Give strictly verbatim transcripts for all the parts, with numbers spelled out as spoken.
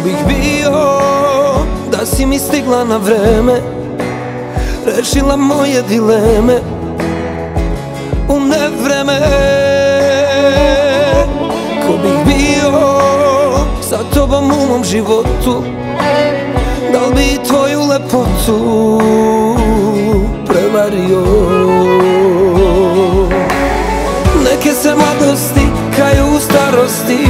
bih bio da si mi stigla na vreme, rešila moje dileme u nevreme. Ko bih bio sa tobom u mom životu, da li bi tvoju lepotu prevario? Neke se mladosti kaju u starosti,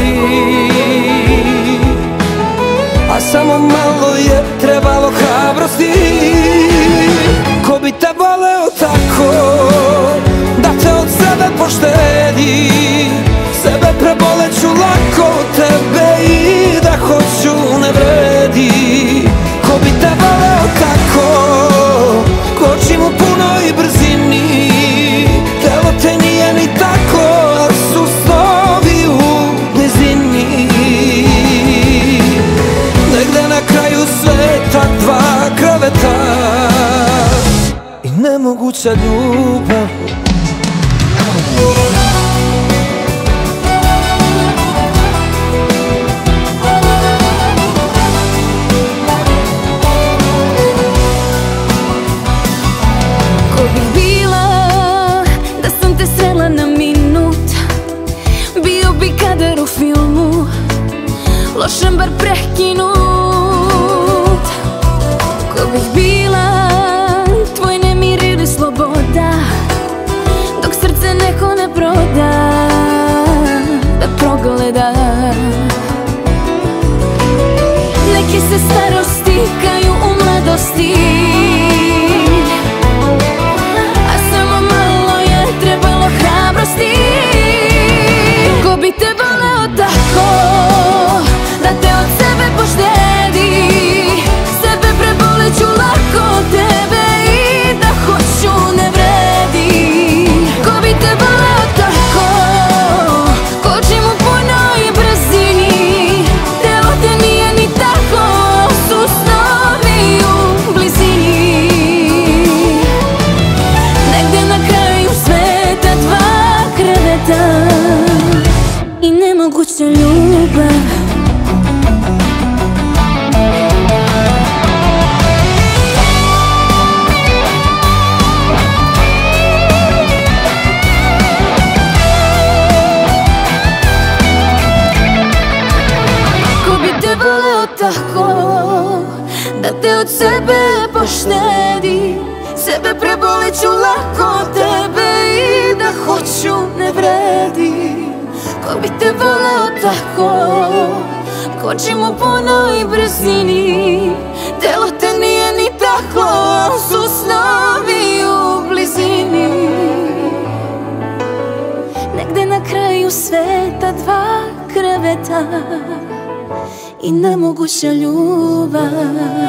a samo malo je trebalo hrabrosti. Ko bi te voleo tako, da te od sebe poštedi, sebe preboleću lako, tebe i da hoću ne vredi. Ko bi te voleo tako, kočim u punoj brzini, telo te nije ni tako, al su snovi u blizini. Negde na kraju sveta dva kreveta i nemoguća ljubav. Ko bih bila da sam te srela na minut, bio bi kadar u filmu, lošem bar prekinut. Ko bih bila tvoj nemir ili sloboda, dok srce neko ne proda, da progleda. Neke se starosti kaju u mladosti, a samo malo je trebalo hrabrosti. Ko bi te voleo tako, da te od sebe poštedi, sebe preboleću lako, tebe i da hoću ne vredi. Ko bi te voleo tako, kočim u punoj brzini, telo te nije ni tako, su snovi u blizini. Negde na kraju sveta dva kreveta i nemoguća ljubav. Ko bi te voleo tako, da te od sebe poštedi, sebe preboleću lako, tebe i da hoću ne vredi. Ko bi te voleo tako, kočim u punoj brzini, telo te nije ni tako, su snovi u blizini. Negde na kraju sveta dva kreveta i nemoguća ljubav.